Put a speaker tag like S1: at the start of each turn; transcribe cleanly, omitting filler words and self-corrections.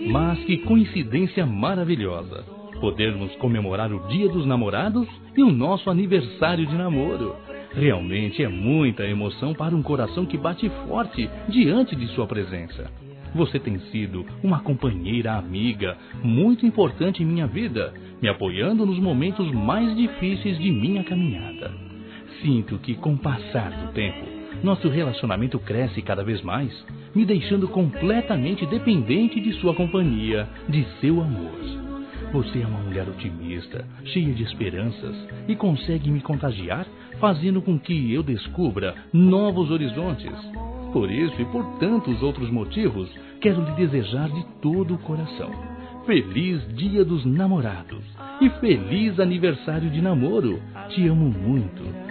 S1: Mas que coincidência maravilhosa! Podermos comemorar o Dia dos Namorados e o nosso aniversário de namoro. Realmente é muita emoção para um coração que bate forte diante de sua presença. Você tem sido uma companheira amiga muito importante em minha vida, me apoiando nos momentos mais difíceis de minha caminhada. Sinto que, com o passar do tempo, nosso relacionamento cresce cada vez mais, me deixando completamente dependente de sua companhia, de seu amor. Você é uma mulher otimista, cheia de esperanças e consegue me contagiar, fazendo com que eu descubra novos horizontes. Por isso e por tantos outros motivos, quero lhe desejar de todo o coração. Feliz Dia dos Namorados e feliz aniversário de namoro. Te amo muito.